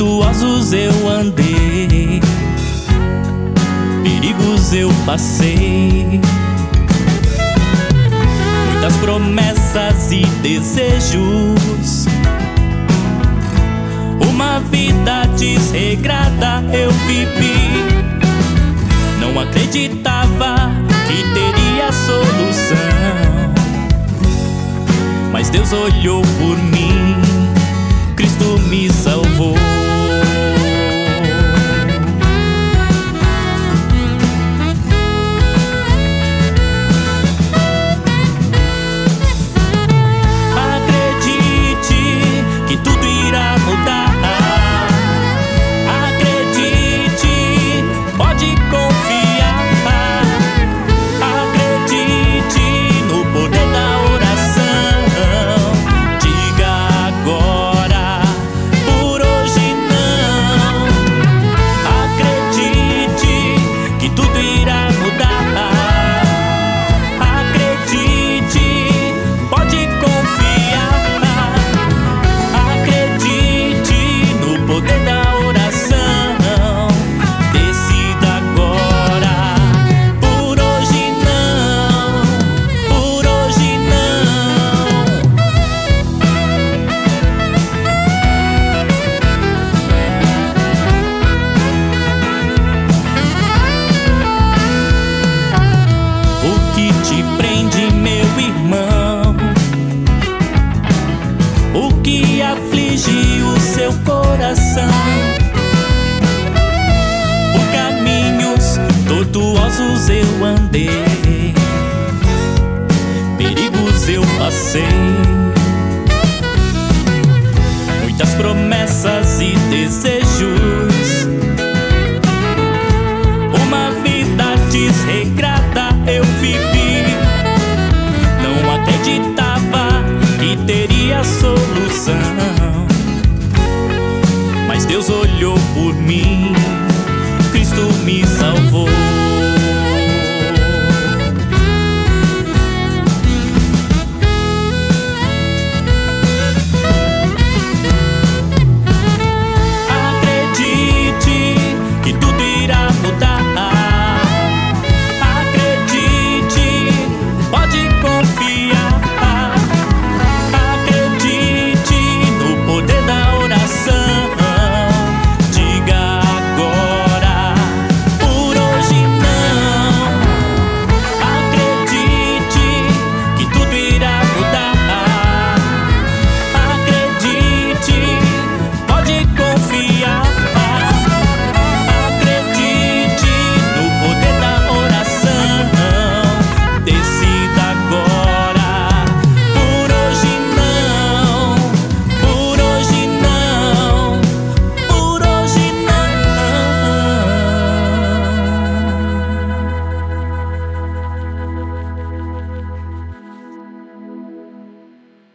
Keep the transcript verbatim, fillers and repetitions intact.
tortuosos eu andei, perigos eu passei, muitas promessas e desejos, uma vida desregrada eu vivi. Não acreditava que teria solução, mas Deus olhou por mim, Cristo me salvou. Acredite que tudo irá mudar. Acredite, pode confiar. Acredite no poder da oração. Diga agora, por hoje não. Acredite que tudo irá mudar. Acredite, pode confiar. Acredite no poder da oração. Decida agora, por hoje não, por hoje não. O que te prende, meu irmão? O que aflige o seu coração? Por caminhos tortuosos eu andei, perigos eu passei, muitas promessas e desejos, uma vida desregrada eu vivi. Não acreditava que teria solução, mas Deus olhou por mim, Cristo me salvou.